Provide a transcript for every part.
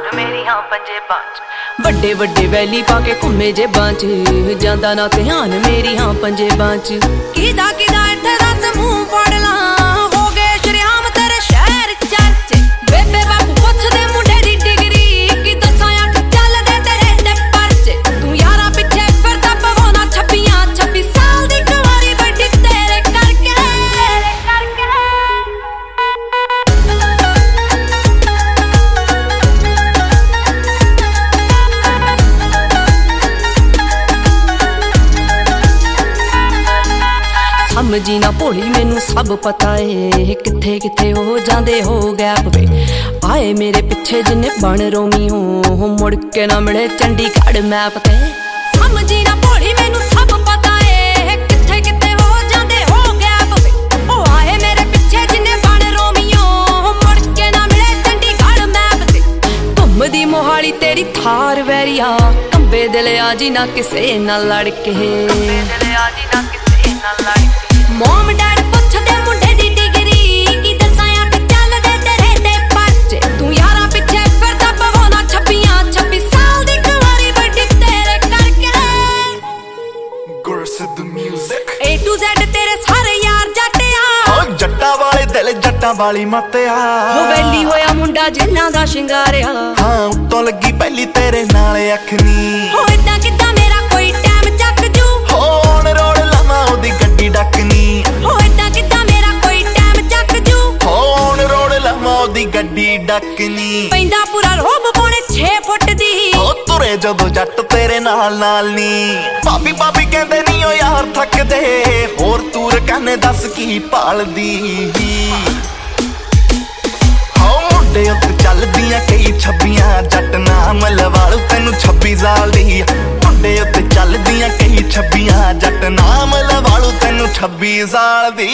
ਮੇਰੀਆਂ ਪੰਜੇਬਾਂ ਚ ਵੱਡੇ ਵੱਡੇ ਵੈਲੀ ਪਾ ਕੇ ਘੁੰਮੇ ਜੇਬਾਂ ਚ ਜਾਂਦਾ ਨਾ ਧਿਆਨ ਮੇਰੀਆਂ ਪੰਜੇਬਾਂ ਚ ਕਿਦਾ ਕਿਦਾ ਇੱਥੇ ਦੱਸ ਮੂੰਹ ਫੜ ਲਾਂ ਹੋ ਗਏ ਸ਼ਰਿਆਮ ਤੇਰੇ ਸ਼ਹਿਰ ਚਰਚੇ ਬੇਬੇ ਬਾਪੂ ਪੁੱਛਦੇ ਮੁੰਡੇ ਦੀ ਡਿਗਰੀ ਕੀ ਦੱਸਾਂ ਅੱਖ ਚੱਲਦੇ ਤੇਰੇ ਤੇ ਪਰਚੇ ਤੂੰ ਯਾਰਾਂ ਪਿੱਛੇ ਫਿਰਦਾ ਪਵਾਉਣਾ 26 ਸਾਲ ਦੀ ਕੁਆਰੀ ਵੱਡੀ ਤੇਰੇ ਕਰਕੇ ਸਮਝੀ ਨਾ ਭੋਲੀ ਮੈਨੂੰ ਸਭ ਪਤਾ ਏ ਕਿੱਥੇ ਕਿੱਥੇ ਹੋ ਜਾਂਦੇ ਹੋ ਗੈਪ ਵੇ ਆਏ ਮੇਰੇ ਪਿੱਛੇ ਜਿੰਨੇ ਬਣ ਰੋਮੀ ਹੋ ਮੁੜ ਕੇ ਨਾ ਮਿਲੇ ਚੰਡੀਗੜ੍ਹ ਮੈਪ ਤੇ ਸਮਝੀ ਨਾ ਭੋਲੀ ਮੈਨੂੰ ਸਭ ਪਤਾ ਏ ਕਿੱਥੇ ਕਿੱਥੇ ਹੋ ਜਾਂਦੇ ਹੋ ਗੈਪ ਵੇ ਉਹ ਆਏ ਮੇਰੇ ਪਿੱਛੇ ਜਿੰਨੇ ਬਣ ਰੋਮੀ ਹੋ ਮੁੜ ਕੇ ਨਾ ਮਿਲੇ ਚੰਡੀਗੜ੍ਹ ਮੈਪ ਤੇ ਘੁੰਮਦੀ ਮੋਹਾਲੀ ਤੇਰੀ ਥਾਰ ਵੈਰੀਆ ਕੰਬੇ ਦਿਲ ਆ ਜੀ ਨਾ ਕਿਸੇ ਨਾਲ ਲੜ ਕੇ ਕੰਬੇ ਦਿਲ ਆ ਜੀ ਨਾ ਕਿਸੇ ਨਾਲ ਲੜ ਕੇ ਮੋਮ ਡੈਡ ਪੁੱਛਦੇ ਮੁੰਡੇ ਦੀ ਡਿਗਰੀ ਕੀ ਦੱਸਾਂ ਅੱਖ ਚੱਲਦੇ ਤੇਰੇ ਤੇ ਪਰਚੇ ਤੂੰ ਯਾਰਾਂ ਪਿੱਛੇ ਫਿਰਦਾ ਪਵਾਉਣਾ 26 ਸਾਲ ਦੀ ਕੁਆਰੀ ਵੱਡੀ ਤੇਰੇ ਕਰਕੇ Gursidh music A to Z ਤੇਰੇ ਸਾਰੇ ਯਾਰ ਜੱਟਿਆ ਹੋ ਜੱਟਾਂ ਵਾਲੇ ਦਿਲ ਜੱਟਾਂ ਵਾਲੀ ਮੱਤਿਆ ਹੋ ਵੈਲੀ ਹੋਇਆ ਮੁੰਡਾ ਜਿੰਨਾਂ ਦਾ ਸ਼ਿੰਗਾਰਿਆ ਹਾਂ ਉੱਤੋਂ ਲੱਗੀ ਪਹਿਲੀ ਤੇਰੇ ਨਾਲ ਅੱਖ ਨੀ ਹੋ ਇਦਾਂ ਕਿੱਦਾਂ ਮੇਰਾ ਕੋਈ ਟਾਈਮ ਚੱਕ ਜੂ ਹੋ ਔਨ ਰੋਡ ਲਾਵਾਂ ਉਹਦੀ ਗੱਡੀ ਡੱਕਨੀ ਹੋ ਇਦਾਂ ਕਿੱਦਾਂ ਮੇਰਾ ਕੋਈ ਟਾਈਮ ਚੱਕ ਜੂ ਹੋ ਔਨ ਰੋਡ ਲਾਵਾਂ ਉਹਦੀ ਗੱਡੀ ਡੱਕਨੀ ਪੈਂਦਾ ਪੂਰਾ ਰੋਬ ਪੌਣੇ 6 ਫੁੱਟ ਦੀ ਹੋ ਤੁਰੇ ਜਦੋਂ ਜੱਟ ਤੇਰੇ ਨਾਲ ਨਾਲ ਨੀ ਭਾਬੀ ਭਾਬੀ ਕਹਿੰਦੇ ਨੀ ਓ ਯਾਰ ਥੱਕਦੇ ਹੋਰ ਤੂਰ ਕਹਿੰਦੇ ਦੱਸ ਕੀ ਭਾਲਦੀ ਹੋ ਮੁੰਡੇ ਉੱਤੇ ਚੱਲਦੀਆਂ ਕਈ ਛੱਬੀਆਂ ਜੱਟ ਨਾਮ ਲਵਾਲੂ ਤੈਨੂੰ 26 ਸਾਲ ਦੀ ਮੁੰਡੇ ਉੱਤੇ ਚੱਲਦੀਆਂ ਕਈ ਛੱਬੀਆਂ ਜੱਟ ਨਾਮ ਲਵਾਲੂ ਤੈਨੂੰ 26 ਸਾਲ ਦੀ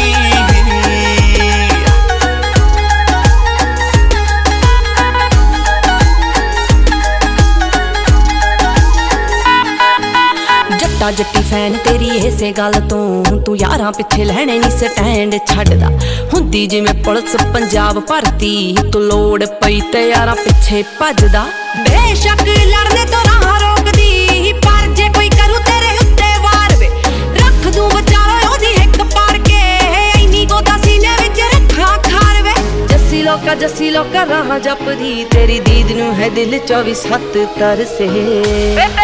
ਜੱਟਾ ਜੱਟੀ ਫੈਨ ਤੇਰੀ ਇਸੇ ਗੱਲ ਤੋਂ ਤੂੰ ਯਾਰਾਂ ਪਿੱਛੇ ਲੈਣੇ ਨਹੀਂ ਸਟੈਂਡ ਛੱਡਦਾ ਹੁੰਦੀ ਜਿਵੇਂ ਪੁਲਿਸ ਪੰਜਾਬ ਭਰਤੀ ਤੂੰ ਲੋੜ ਪਈ ਤੇ ਯਾਰਾਂ ਪਿੱਛੇ ਭੱਜਦਾ ਬੇਸ਼ੱਕ ਲੜਨੇ ਤੋਂ ਰਾਹ ਰੋਕਦੀ ਪਰ ਜੇ ਕੋਈ ਕਰੂ ਤੇਰੇ ਉੱਤੇ ਵਾਰ ਵੇ ਰੱਖ ਦੂੰ ਵਿਚਾਲੇ ਉਹਦੀ ਹਿੱਕ ਪਾੜ ਕੇ ਇੰਨੀ ਗੋਦਾ ਸੀਨੇ ਵਿੱਚ ਰੱਖਾਂ ਖਾਰ ਵੇ ਜੱਸੀ ਲੋਕਾ ਰਾਹ ਜਪਦੀ ਤੇਰੀ ਦੀਦ ਨੂੰ ਹੈ ਦਿਲ 24/7 ਤਰਸੇ